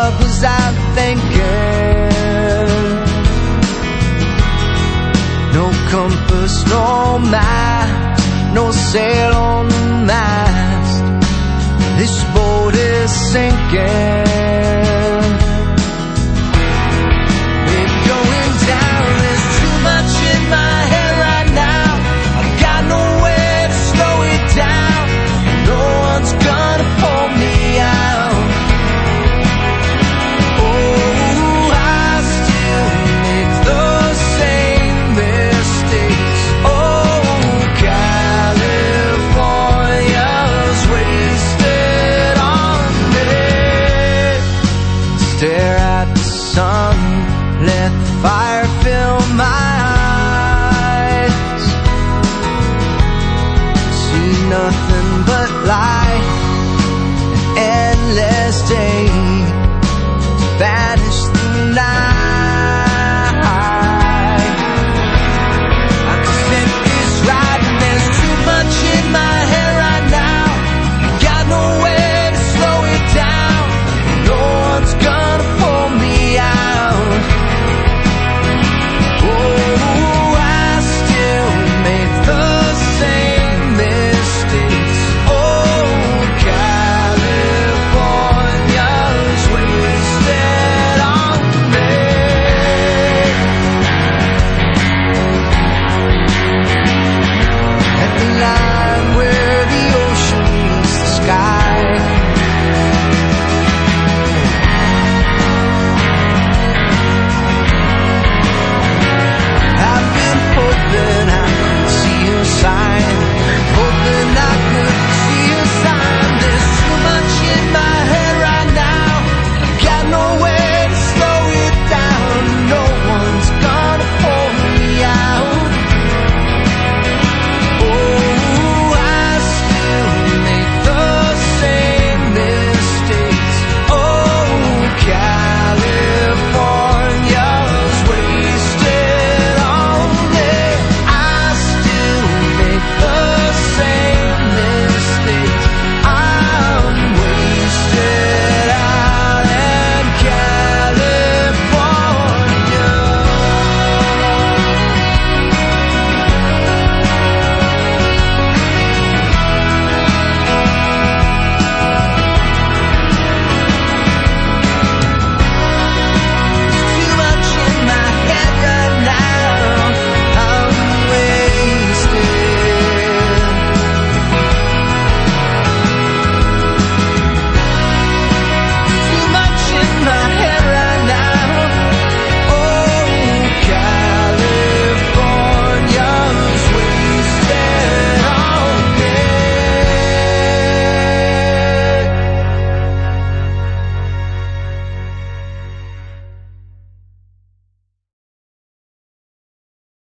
What was I thinking? No compass, no map, no sail on the mast. This boat is sinking. We're going down. There's too much in my head right now. I've got no way to slow it down. No one's gonna pull me out. Oh, I still make those same mistakes. Oh, California's wasted on me. Stare at the sun, let the fire fill my